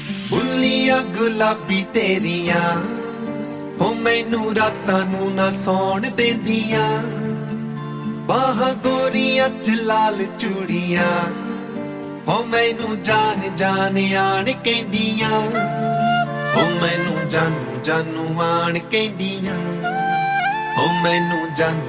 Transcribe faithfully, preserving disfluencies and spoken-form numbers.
ਬੁੱਲੀਆਂ ਗੁਲਾਬੀ ਤੇਰੀਆਂ ਹੋ ਮੈਨੂੰ ਰਾਤਾਂ ਨੂੰ ਨਾ ਸੌਣ ਦਿੰਦੀਆਂ ਬਾਹਾਂ ਗੋਰੀਆਂ ਚ ਲਾਲ ਚੂੜੀਆਂ ਹੋ ਮੈਨੂੰ ਜਾਨ ਜਾਨ ਆਣ ਕਹਿੰਦੀਆਂ ਹੋ ਮੈਨੂੰ ਜਾਨੂ ਜਾਨੂ ਆਣ ਕਹਿੰਦੀਆਂ ਹੋ ਮੈਨੂੰ ਜਾਨੂ